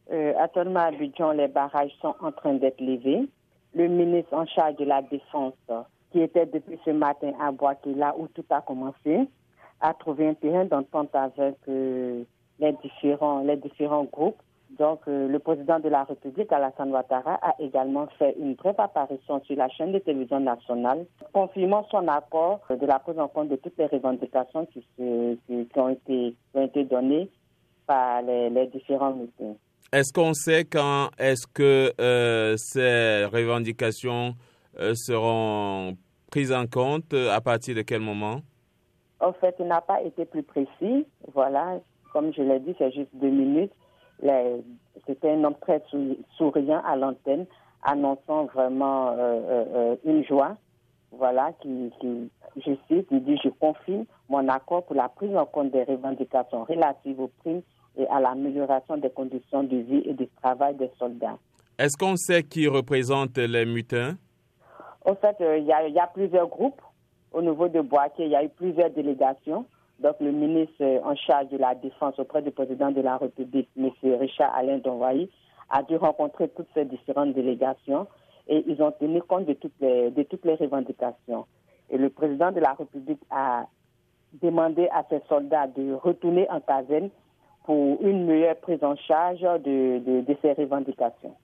Actuellement, à Abidjan, les barrages sont en train d'être levés. Le ministre en charge de la Défense, qui était depuis ce matin à Boaké, là où tout a commencé, a trouvé un terrain d'entente avec les différents groupes. Donc, le président de la République, Alassane Ouattara, a également fait une brève apparition sur la chaîne de télévision nationale, confirmant son accord de la prise en compte de toutes les revendications qui ont été données par les différents meetings. Est-ce qu'on sait quand est-ce que ces revendications seront prises en compte, à partir de quel moment? En fait, il n'a pas été plus précis. Voilà, comme je l'ai dit, c'est juste 2 minutes. C'était un homme très souriant à l'antenne, annonçant vraiment une joie. Voilà, je cite, il dit « Je confirme mon accord pour la prise en compte des revendications relatives aux primes et à l'amélioration des conditions de vie et de travail des soldats. » Est-ce qu'on sait qui représente les mutins? En fait, il y a plusieurs groupes. Au niveau de Boaké, il y a eu plusieurs délégations. Donc, le ministre en charge de la Défense auprès du président de la République, M. Richard Alain Donwaï, a dû rencontrer toutes ces différentes délégations et ils ont tenu compte de toutes les revendications. Et le président de la République a demandé à ses soldats de retourner en caserne pour une meilleure prise en charge de ces revendications.